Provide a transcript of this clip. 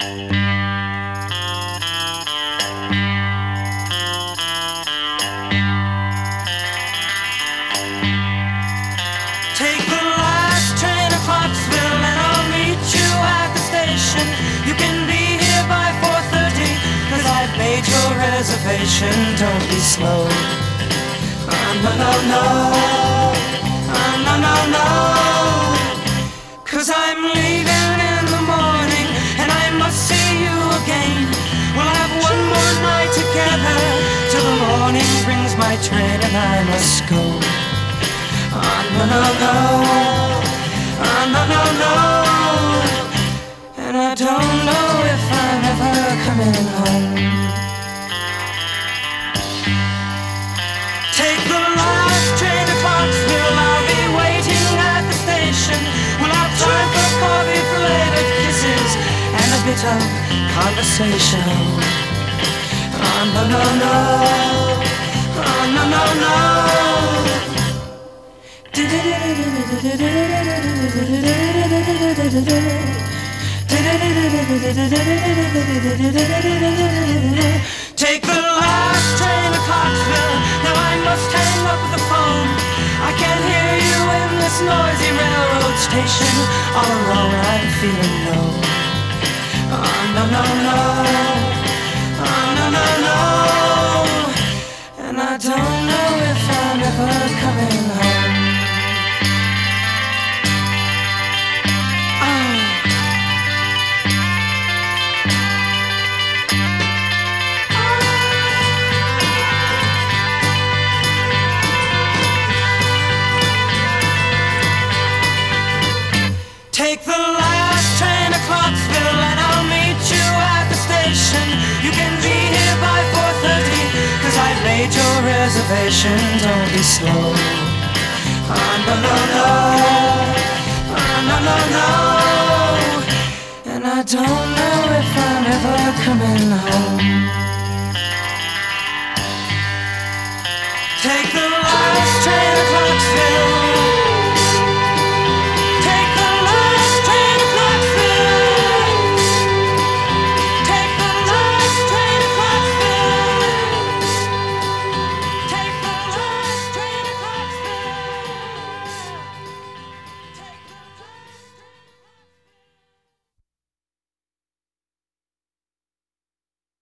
Take the last train to Clarksville and I'll meet you at the station. You can be here by 4:30, 'cause I've made your reservation. Don't be slow. No, no, no. No, no, no. 'Cause I'm leaving in the morning and I must see you again. We'll have one more night together till the morning brings my train and I must go. No, no, no. No, no, no. And I don't know if I'm ever coming home. Take the last train to Clarksville, I'll be waiting at the station. We'll have time for coffee, flavored kisses, and a bit of conversation. No, no, no. No, no, no. Take the last train to Clarksville. Now I must hang up the phone. I can't hear you in this noisy railroad station. All alone I'm feeling low. No, no, no. No, no, no. And I don't know if I'm ever coming home. Take the last train to Clarksville and I'll meet you at the station. You can be here by 4:30, 'cause I've made your reservation. Don't be slow. No, no, no. No, no, no. And I don't